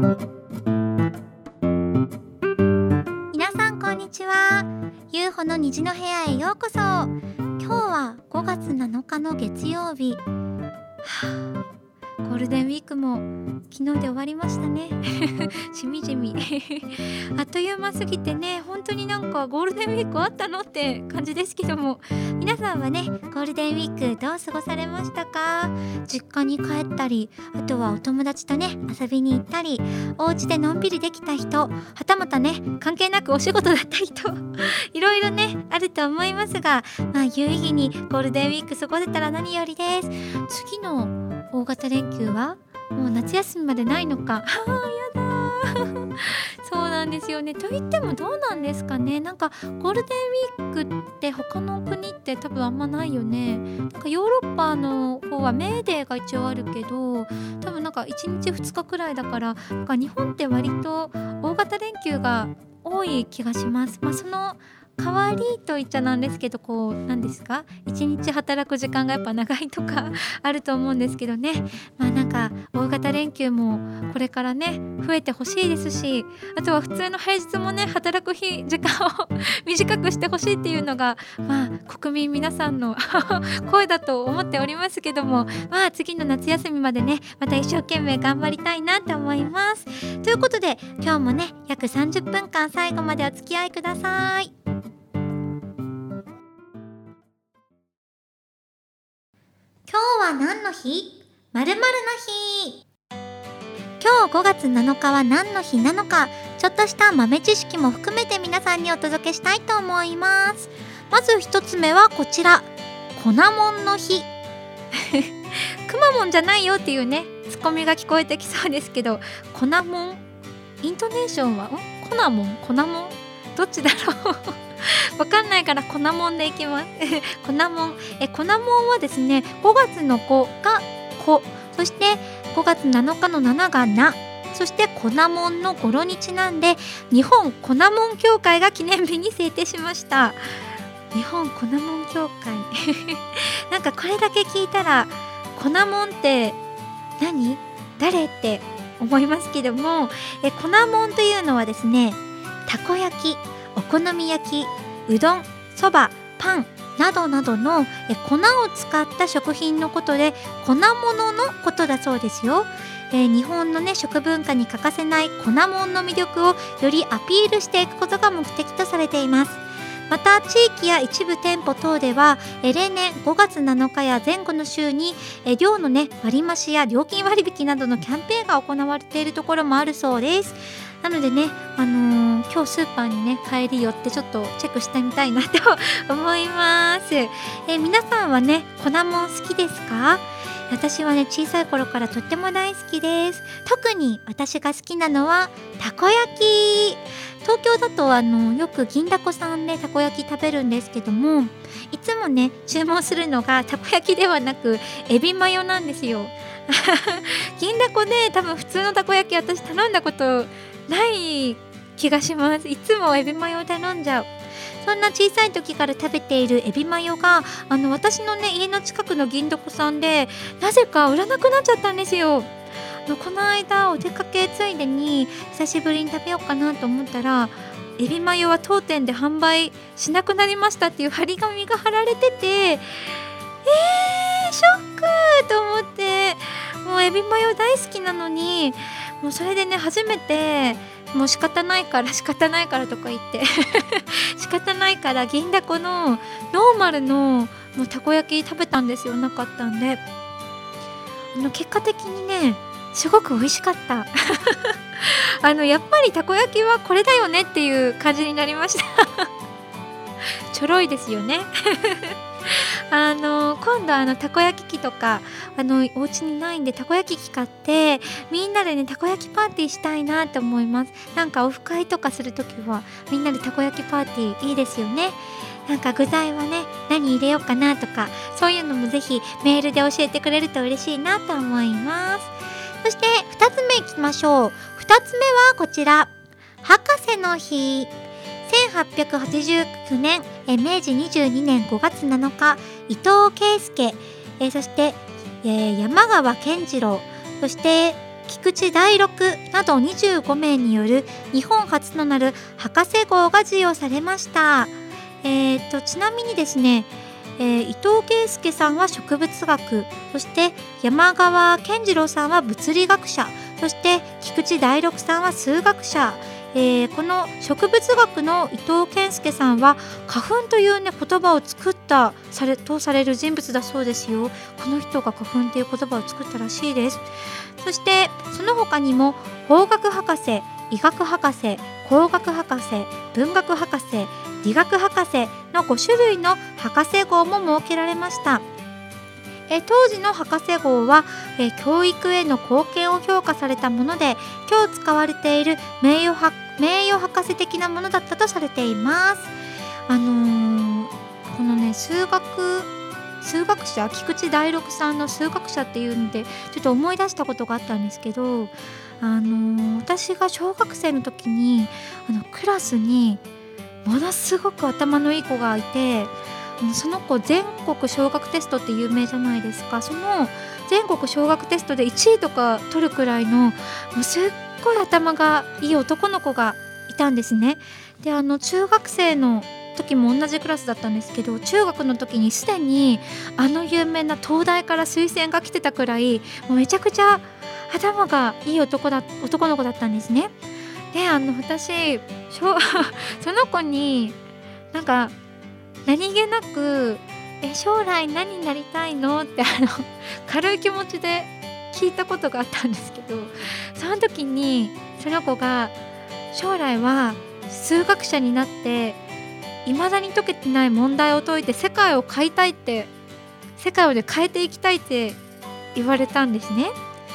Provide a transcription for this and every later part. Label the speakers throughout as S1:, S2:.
S1: 皆さんこんにちは。ゆうほの虹の部屋へようこそ。今日は5月7日の月曜日。ゴールデンウィークも昨日で終わりましたね。しみじみあっという間すぎてね、本当になんかゴールデンウィークあったのって感じですけども、皆さんはねゴールデンウィークどう過ごされましたか？実家に帰ったり、あとはお友達とね遊びに行ったり、お家でのんびりできた人、はたまたね関係なくお仕事だった人いろいろねあると思いますが、有意義にゴールデンウィーク過ごせたら何よりです。次の大型連休はもう夏休みまでないのか。やだそうなんですよね。と言ってもどうなんですかね。なんかゴールデンウィークって他の国って多分あんまないよね。なんかヨーロッパの方はメーデーが一応あるけど、多分なんか1日2日くらいだから、なんか日本って割と大型連休が多い気がします。その代わりと言っちゃなんですけど、何ですか、一日働く時間がやっぱ長いとかあると思うんですけどね。なんか大型連休もこれからね増えてほしいですし、あとは普通の平日もね働く時間を短くしてほしいっていうのが国民皆さんの声だと思っておりますけども、次の夏休みまでねまた一生懸命頑張りたいなと思います。ということで今日もね約30分間最後までお付き合いください。今日は何の日？〇〇の日。今日5月7日は何の日なのか、ちょっとした豆知識も含めて皆さんにお届けしたいと思います。まず一つ目はこちら、粉もんの日くまモンじゃないよっていうねツッコミが聞こえてきそうですけど、粉もん、イントネーションは粉もん、粉もん、どっちだろうわかんないから粉もんでいきます粉もん、粉もんはですね、5月の5が子、そして5月7日の7がな、そして粉もんの語呂にちなんで日本粉もん協会が記念日に制定しました。日本粉もん協会なんかこれだけ聞いたら粉もんって何？誰って思いますけども、粉もんというのはですね、たこ焼き、お好み焼き、うどん、そば、パンなどなどの粉を使った食品のことで、粉物のことだそうですよ。日本のね食文化に欠かせない粉もんの魅力をよりアピールしていくことが目的とされています。また地域や一部店舗等では例年5月7日や前後の週に量のね割増や料金割引などのキャンペーンが行われているところもあるそうです。なのでね、今日スーパーにね帰り寄ってちょっとチェックしてみたいなと思います。皆さんはね粉もん好きですか？私はね小さい頃からとっても大好きです。特に私が好きなのはたこ焼き。東京だとよく銀だこさんでたこ焼き食べるんですけども、いつもね注文するのがたこ焼きではなくエビマヨなんですよ銀だこで多分普通のたこ焼き私頼んだことない気がします。いつもエビマヨを頼んじゃう。そんな小さい時から食べているエビマヨが私のね家の近くの銀だこさんでなぜか売らなくなっちゃったんですよ。この間お出かけついでに久しぶりに食べようかなと思ったら、エビマヨは当店で販売しなくなりましたっていう張り紙が貼られてて、ショックと思って、もうエビマヨ大好きなのに、もうそれでね初めてもう仕方ないからとか言って仕方ないから銀だこのノーマルのもうたこ焼き食べたんですよ。なかったんで結果的にねすごく美味しかったやっぱりたこ焼きはこれだよねっていう感じになりましたちょろいですよね今度たこ焼き器とかお家にないんでたこ焼き器買ってみんなでねたこ焼きパーティーしたいなと思います。なんかオフ会とかするときはみんなでたこ焼きパーティーいいですよね。なんか具材はね何入れようかなとか、そういうのもぜひメールで教えてくれると嬉しいなと思います。そして2つ目いきましょう。2つ目はこちら、博士の日。1889年明治22年5月7日、伊藤圭介、そして、山川健次郎、そして菊池大六など25名による日本初となる博士号が授与されました。ちなみにですね、伊藤圭介さんは植物学、そして山川健次郎さんは物理学者、そして菊池大六さんは数学者。この植物学の伊藤健介さんは花粉というね言葉を作ったとされる人物だそうですよ。この人が花粉という言葉を作ったらしいです。そしてその他にも法学博士、医学博士、工学博士、文学博士、理学博士の5種類の博士号も設けられました。当時の博士号は、教育への貢献を評価されたもので、今日使われている名誉博士的なものだったとされています。このね数学者菊池大六さんの数学者っていうんでちょっと思い出したことがあったんですけど、私が小学生の時にクラスにものすごく頭のいい子がいて、その子全国小学テストって有名じゃないですか。その全国小学テストで1位とか取るくらいのもうすっごい頭がいい男の子がいたんですね。で中学生の時も同じクラスだったんですけど、中学の時にすでに有名な東大から推薦が来てたくらいもうめちゃくちゃ頭がいい男の子だったんですね。で私その子になんか何気なく将来何になりたいのって軽い気持ちで聞いたことがあったんですけど、その時にその子が将来は数学者になって未だに解けてない問題を解いて世界を変えていきたいって言われたんですね。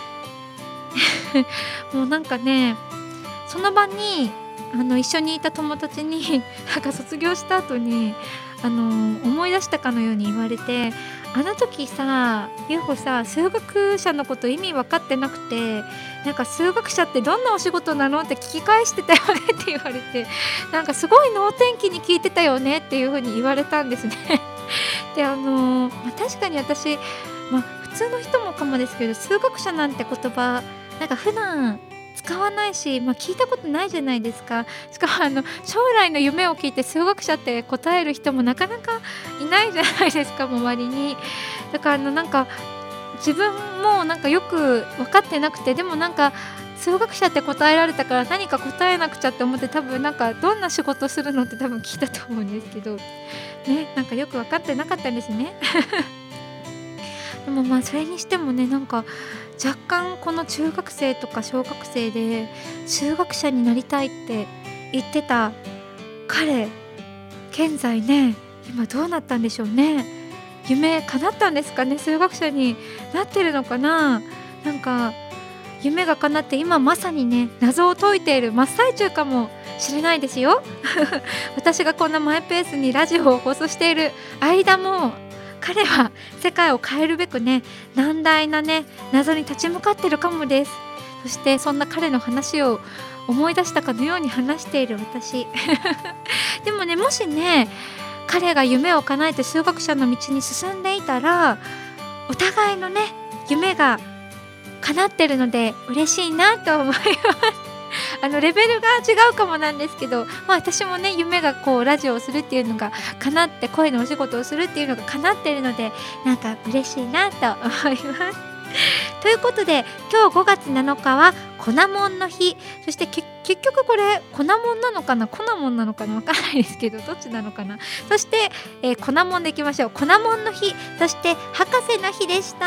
S1: もうなんかねその場に一緒にいた友達になんか卒業した後に思い出したかのように言われて、あの時さゆうほさ数学者のこと意味分かってなくて、なんか数学者ってどんなお仕事なのって聞き返してたよねって言われて、なんかすごい能天気に聞いてたよねっていう風に言われたんですね。で確かに私、普通の人もかもですけど数学者なんて言葉なんか普段使わないし、聞いたことないじゃないですか。しかも将来の夢を聞いて数学者って答える人もなかなかいないじゃないですか、周りに。だからなんか自分もなんかよく分かってなくて、でもなんか数学者って答えられたから何か答えなくちゃって思って、多分なんかどんな仕事するのって多分聞いたと思うんですけどね、なんかよく分かってなかったんですね。でもそれにしてもね、なんか若干この中学生とか小学生で数学者になりたいって言ってた彼、現在ね今どうなったんでしょうね。夢叶ったんですかね。数学者になってるのかな。なんか夢が叶って今まさにね謎を解いている真っ最中かもしれないですよ。私がこんなマイペースにラジオを放送している間も彼は世界を変えるべくね難題なね謎に立ち向かってるかもです。そしてそんな彼の話を思い出したかのように話している私。でもね、もしね彼が夢を叶えて数学者の道に進んでいたら、お互いのね夢が叶ってるので嬉しいなと思います。レベルが違うかもなんですけど、私もね夢がこうラジオをするっていうのが叶って、声のお仕事をするっていうのが叶ってるので、なんか嬉しいなと思います。ということで今日5月7日は粉もんの日。そして結局これ粉もんなのかな粉もんなのかなわからないですけど、どっちなのかな。そして、粉もんでいきましょう。粉もんの日、そして博士の日でした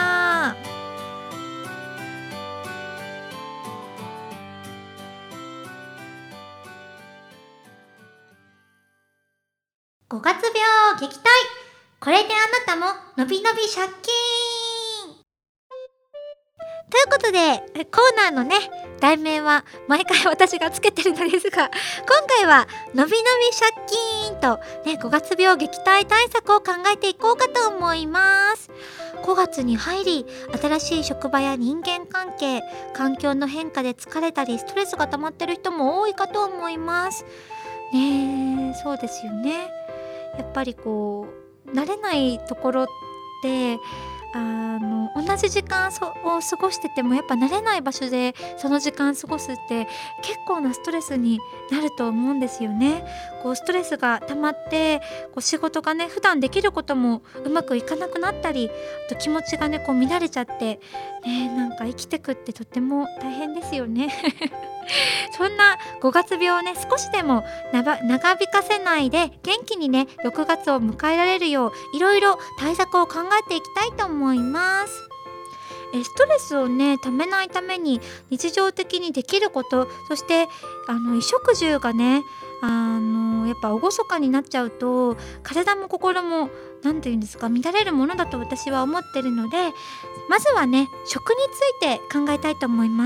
S1: 。5月病撃退。これであなたものびのび借金。ということでコーナーのね題名は毎回私がつけてるのですが、今回はのびのび借金とね5月病撃退対策を考えていこうかと思います。5月に入り、新しい職場や人間関係、環境の変化で疲れたりストレスが溜まってる人も多いかと思いますね。そうですよね。やっぱりこう慣れないところって同じ時間を過ごしててもやっぱ慣れない場所でその時間過ごすって結構なストレスになると思うんですよね。ストレスが溜まって仕事がね普段できることもうまくいかなくなったり、あと気持ちがね乱れちゃってなんか生きてくってとっても大変ですよねそんな5月病をね少しでも長引かせないで元気にね6月を迎えられるよういろいろ対策を考えていきたいと思います。ストレスをねためないために日常的にできること、そして衣食住がねやっぱ厳かになっちゃうと体も心もなんていうんですか乱れるものだと私は思ってるので、まずはね食について考えたいと思います。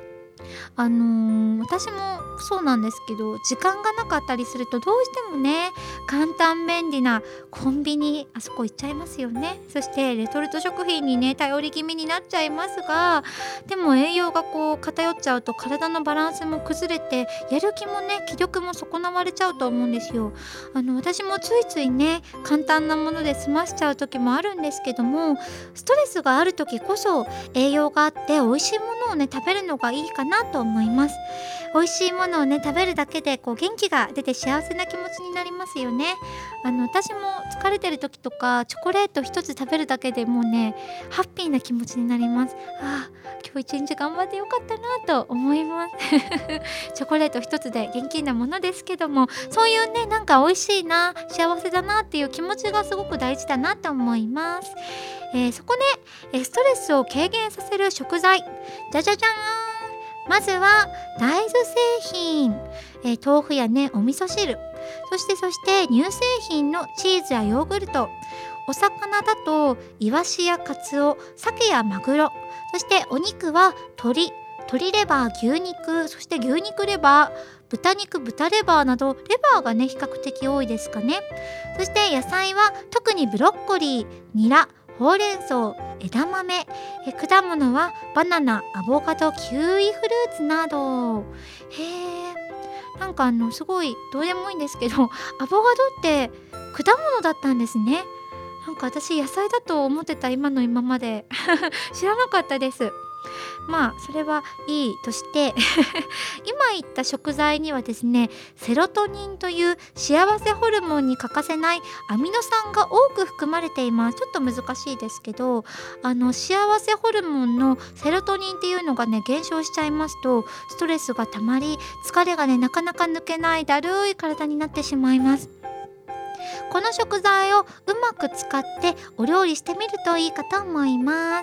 S1: 私もそうなんですけど、時間がなかったりするとどうしてもね簡単便利なコンビニあそこ行っちゃいますよね。そしてレトルト食品にね頼り気味になっちゃいますが、でも栄養が偏っちゃうと体のバランスも崩れてやる気もね気力も損なわれちゃうと思うんですよ。私もついついね簡単なもので済ましちゃう時もあるんですけども、ストレスがある時こそ栄養があって美味しいものをね食べるのがいいかなと思います。美味しいものをね食べるだけで元気が出て幸せな気持ちになりますよね。私も疲れてる時とかチョコレート一つ食べるだけでもうねハッピーな気持ちになります。今日一日頑張ってよかったなと思いますチョコレート一つで現金なものですけども、そういうねなんか美味しいな幸せだなっていう気持ちがすごく大事だなと思います。そこでストレスを軽減させる食材じゃじゃじゃーん。まずは大豆製品、豆腐やねお味噌汁、そして乳製品のチーズやヨーグルト、お魚だとイワシやカツオ、鮭やマグロ、そしてお肉は鶏レバー、牛肉、そして牛肉レバー、豚肉、豚レバーなどレバーがね比較的多いですかね。そして野菜は特にブロッコリー、ニラ、ほうれん草、枝豆、果物はバナナ、アボカド、キウイフルーツなど。なんかすごいどうでもいいんですけど、アボカドって果物だったんですね。なんか私野菜だと思ってた今まで知らなかったです。それはいいとして今言った食材にはですねセロトニンという幸せホルモンに欠かせないアミノ酸が多く含まれています。ちょっと難しいですけど幸せホルモンのセロトニンっていうのがね減少しちゃいますとストレスがたまり疲れがねなかなか抜けないだるい体になってしまいます。この食材をうまく使ってお料理してみるといいかと思います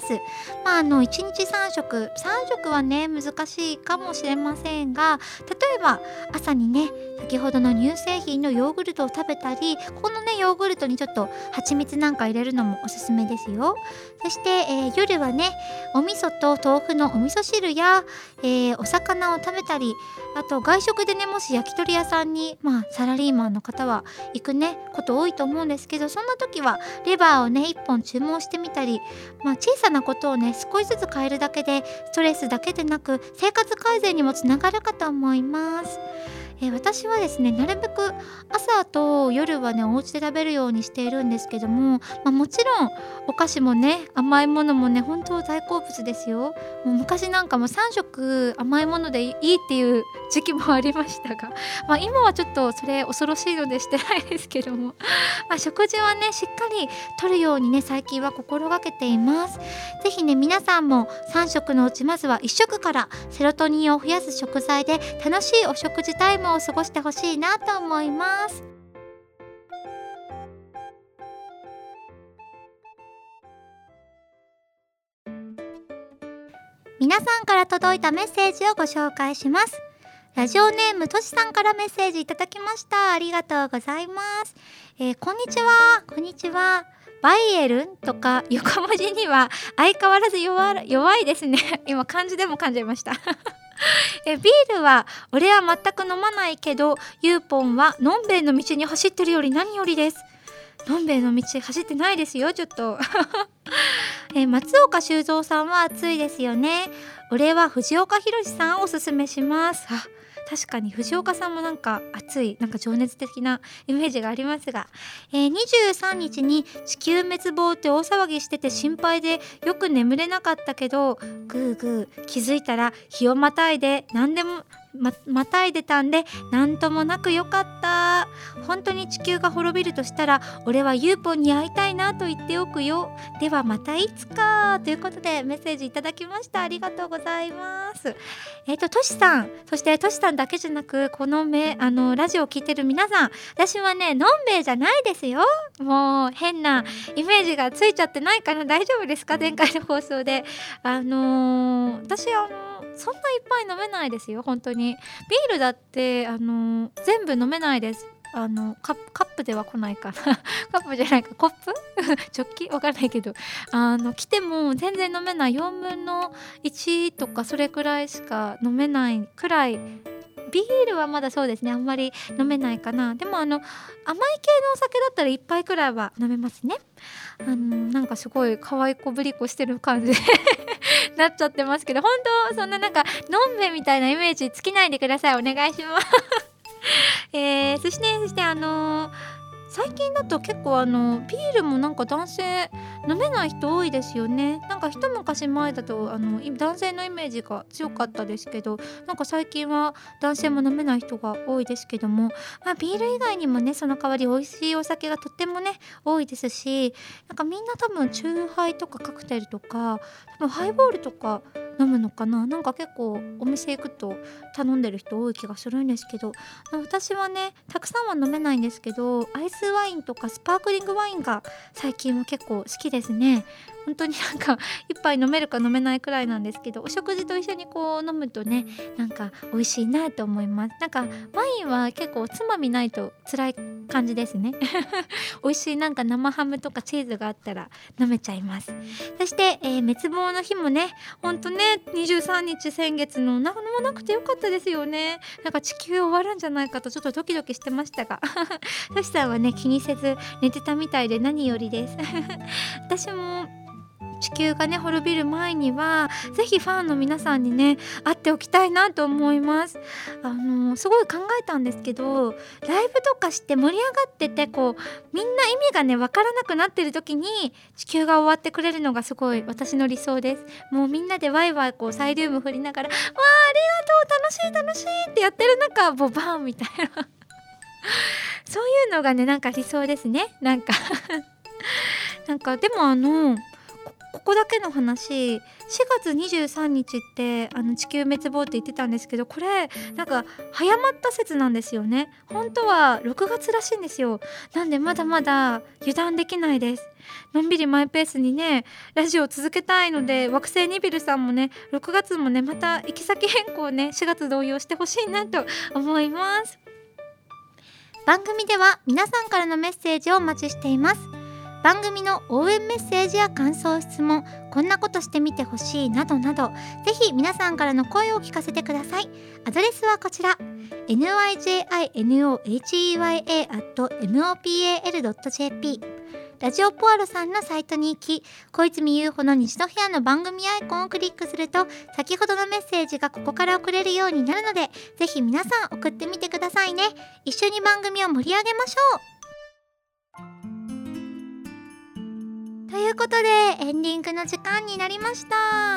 S1: 。1日3食はね難しいかもしれませんが、例えば朝にね先ほどの乳製品のヨーグルトを食べたり、このねヨーグルトにちょっと蜂蜜なんか入れるのもおすすめですよ。そして、夜はねお味噌と豆腐のお味噌汁や、お魚を食べたり、あと外食でねもし焼き鳥屋さんにサラリーマンの方は行くねこと多いと思うんですけど、そんな時はレバーをね1本注文してみたり、小さなことをね少しずつ変えるだけでストレスだけでなく生活改善にもつながるかと思います。私はですねなるべく朝と夜はねお家で食べるようにしているんですけども、もちろんお菓子もね甘いものもね本当大好物ですよ。もう昔なんかも3食甘いものでいいっていう時期もありましたが、今はちょっとそれ恐ろしいのでしてないですけども食事はねしっかりとるようにね最近は心がけています。ぜひね皆さんも3食のうちまずは1食からセロトニンを増やす食材で楽しいお食事タイムを過ごしてほしいなと思います。皆さんから届いたメッセージをご紹介します。ラジオネームとしさんからメッセージいただきました。ありがとうございます。こんにちは。バイエルンとか横文字には相変わらず弱いですね今漢字でも噛んじゃいましたビールは俺は全く飲まないけどユーポンはのんべえの道に走ってるより何よりです。のんべえの道走ってないですよちょっと松岡修造さんは暑いですよね。俺は藤岡弘さんをおすすめします。確かに藤岡さんもなんか熱い、なんか情熱的なイメージがありますが、23日に地球滅亡って大騒ぎしてて心配でよく眠れなかったけど、グーグー気づいたら日をまたいで何でもまたいでたんでなんともなくよかった。本当に地球が滅びるとしたら俺はユーポンに会いたいなと言っておくよ。ではまたいつか、ということでメッセージいただきました。ありがとうございます。としさん、そしてとしさんだけじゃなくこのラジオを聞いてる皆さん、私はねのんべえじゃないですよ。もう変なイメージがついちゃってないかな、大丈夫ですか？前回の放送で私そんないっぱい飲めないですよ。本当にビールだって全部飲めないです。カップでは来ないかなカップじゃないか、コップジョッキわかんないけど来ても全然飲めない。4分の1とかそれくらいしか飲めないくらい。ビールはまだそうですね、あんまり飲めないかな。でも甘い系のお酒だったら1杯くらいは飲めますね。なんかすごい可愛い子ぶりっ子してる感じなっちゃってますけど、本当そんななんかのんべみたいなイメージつけないでください。お願いしますそして最近だと結構ビールもなんか男性飲めない人多いですよね。なんか一昔前だと男性のイメージが強かったですけど、なんか最近は男性も飲めない人が多いですけども、ビール以外にもねその代わり美味しいお酒がとってもね多いですし、なんかみんな多分チューハイとかカクテルとか多分ハイボールとか飲むのかな。なんか結構お店行くと頼んでる人多い気がするんですけど、私はねたくさんは飲めないんですけど、アイスワインとかスパークリングワインが最近は結構好きですね。本当になんか一杯飲めるか飲めないくらいなんですけど、お食事と一緒にこう飲むとねなんか美味しいなと思います。なんかワインは結構おつまみないと辛い感じですね美味しいなんか生ハムとかチーズがあったら飲めちゃいます。そして、滅亡の日もねほんとね23日先月の何もなくてよかったですよね。なんか地球終わるんじゃないかとちょっとドキドキしてましたがトシさんはね気にせず寝てたみたいで何よりです私も地球がね滅びる前にはぜひファンの皆さんにね会っておきたいなと思います。すごい考えたんですけど、ライブとかして盛り上がっててこうみんな意味がね分からなくなってる時に地球が終わってくれるのがすごい私の理想です。もうみんなでワイワイこうサイリウム振りながらわーありがとう楽しい楽しいってやってる中ボバーンみたいなそういうのがねなんか理想ですね。なんかでもここだけの話、4月23日って地球滅亡って言ってたんですけど、これなんか早まった説なんですよね。本当は6月らしいんですよ。なんでまだまだ油断できないです。のんびりマイペースにねラジオを続けたいので、惑星ニビルさんもね6月もねまた行き先変更ね4月同様してほしいなと思います。番組では皆さんからのメッセージをお待ちしています。番組の応援メッセージや感想質問、こんなことしてみてほしいなどなど、ぜひ皆さんからの声を聞かせてください。アドレスはこちら nyjinohea@mopal.jp ラジオポアロさんのサイトに行き、小泉優穂の虹の部屋の番組アイコンをクリックすると先ほどのメッセージがここから送れるようになるので、ぜひ皆さん送ってみてくださいね。一緒に番組を盛り上げましょう。ということでエンディングの時間になりました。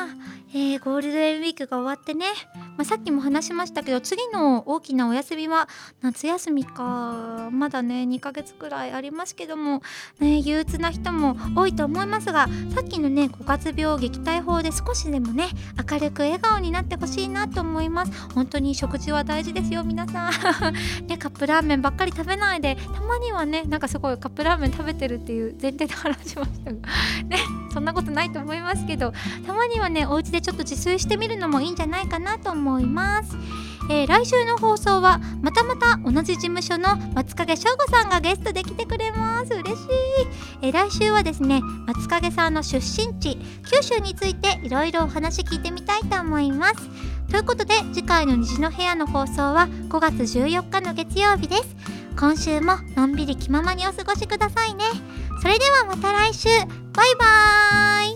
S1: ゴールデンウィークが終わってね、さっきも話しましたけど次の大きなお休みは夏休みか。まだね2ヶ月くらいありますけども、憂鬱な人も多いと思いますが、さっきのね5月病撃退法で少しでもね明るく笑顔になってほしいなと思います。本当に食事は大事ですよ皆さんね、カップラーメンばっかり食べないで、たまにはねなんかすごいカップラーメン食べてるっていう前提で話しましたがね、そんなことないと思いますけど、たまにはねお家でちょっと自炊してみるのもいいんじゃないかなと思います。来週の放送はまた同じ事務所の松影翔吾さんがゲストで来てくれます。嬉しい。来週はですね松影さんの出身地九州についていろいろお話聞いてみたいと思います。ということで次回の虹の部屋の放送は5月14日の月曜日です。今週ものんびり気ままにお過ごしくださいね。それではまた来週、バイバーイ。